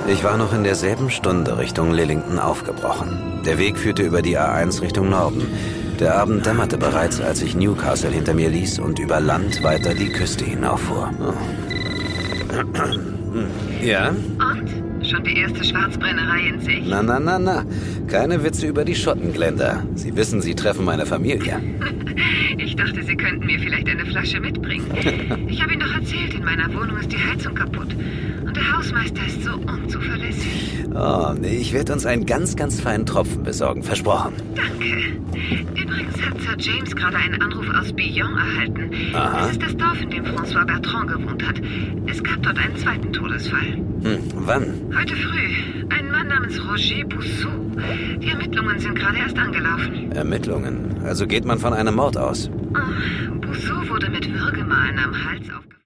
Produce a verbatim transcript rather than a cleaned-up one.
Ich war noch in derselben Stunde Richtung Lillington aufgebrochen. Der Weg führte über die A eins Richtung Norden. Der Abend dämmerte bereits, als ich Newcastle hinter mir ließ und über Land weiter die Küste hinauffuhr. Ja? Und? Schon die erste Schwarzbrennerei in Sicht? Na, na, na, na. Keine Witze über die Schottenglender. Sie wissen, Sie treffen meine Familie. Ich dachte, Sie könnten mir vielleicht eine Flasche mitbringen. Ich habe Ihnen doch erzählt, in meiner Wohnung ist die Heizung kaputt. Und der Hausmeister ist so unzuverlässig. Oh, nee, ich werde uns einen ganz, ganz feinen Tropfen besorgen. Versprochen. Danke. Übrigens hat Sir James gerade einen Anruf aus Billon erhalten. Aha. Das ist das Dorf, in dem François Bertrand gewohnt hat. Es gab dort einen zweiten Todesfall. Hm, wann? Heute früh. Ein Mann namens Roger Bousseau. Die Ermittlungen sind gerade erst angelaufen. Ermittlungen? Also geht man von einem Mord aus? Oh, Bousseau wurde mit Würgemalen am Hals aufgefunden.